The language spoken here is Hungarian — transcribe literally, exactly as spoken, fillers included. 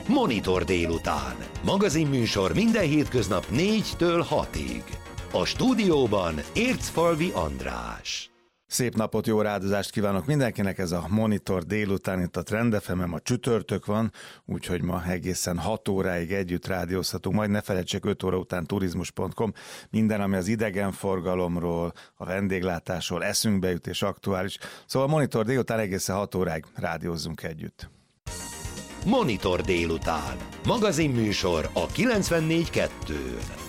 Monitor délután. Magazinműsor minden hétköznap négytől hatig. A stúdióban Ércfalvi András. Szép napot, jó rádozást kívánok mindenkinek, ez a Monitor délután, itt a Trend ef em-en, ma csütörtök van, úgyhogy ma egészen hat óráig együtt rádiózhatunk, majd ne felejtsék, öt óra után turizmus pont com, minden, ami az idegenforgalomról, a vendéglátásról eszünkbe jut és aktuális. Szóval Monitor délután egészen hat óráig rádiózzunk együtt. Monitor délután. Magazinműsor a kilencvennégy kettőn.